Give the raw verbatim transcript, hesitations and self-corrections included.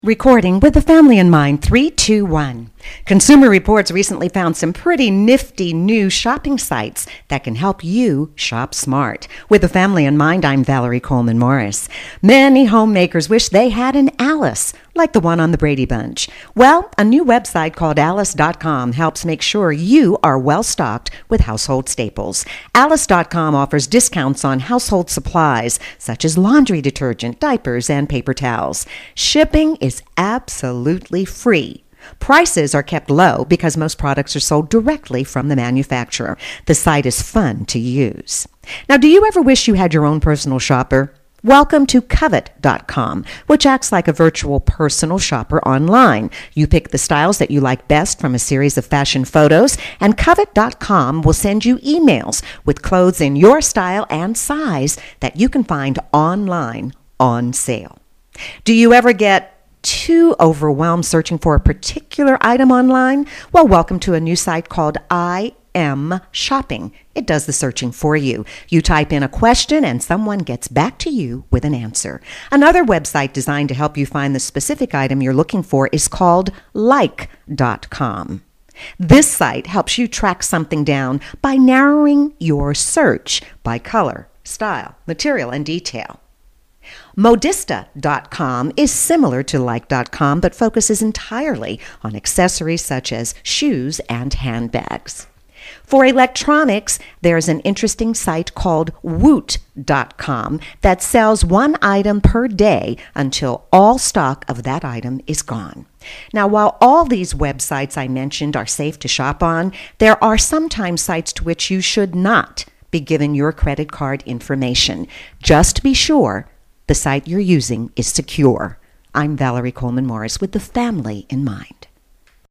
Recording with the family in mind, three, two, one. Consumer Reports recently found some pretty nifty new shopping sites that can help you shop smart. With the family in mind, I'm Valerie Coleman Morris. Many homemakers wish they had an Alice, like the one on the Brady Bunch. Well, a new website called Alice dot com helps make sure you are well stocked with household staples. Alice dot com offers discounts on household supplies, such as laundry detergent, diapers, and paper towels. Shipping is absolutely free. Prices are kept low because most products are sold directly from the manufacturer. The site is fun to use. Now, do you ever wish you had your own personal shopper? Welcome to Covet dot com, which acts like a virtual personal shopper online. You pick the styles that you like best from a series of fashion photos, and Covet dot com will send you emails with clothes in your style and size that you can find online on sale. Do you ever get too overwhelmed searching for a particular item online? Well, welcome to a new site called I Am Shopping. It does the searching for you. You type in a question and someone gets back to you with an answer. Another website designed to help you find the specific item you're looking for is called Like dot com. This site helps you track something down by narrowing your search by color, style, material, and detail. Modista dot com is similar to Like dot com but focuses entirely on accessories such as shoes and handbags. For electronics, there's an interesting site called Woot dot com that sells one item per day until all stock of that item is gone. Now, while all these websites I mentioned are safe to shop on, there are sometimes sites to which you should not be given your credit card information. Just be sure the site you're using is secure. I'm Valerie Coleman Morris with the family in mind.